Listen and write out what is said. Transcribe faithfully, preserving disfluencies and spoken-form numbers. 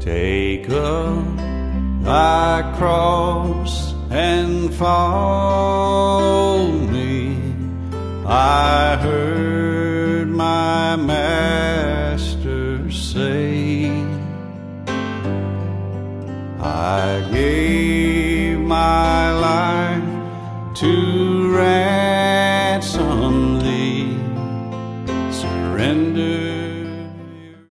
Take up thy cross and follow me. I heard my master say, I gave my life to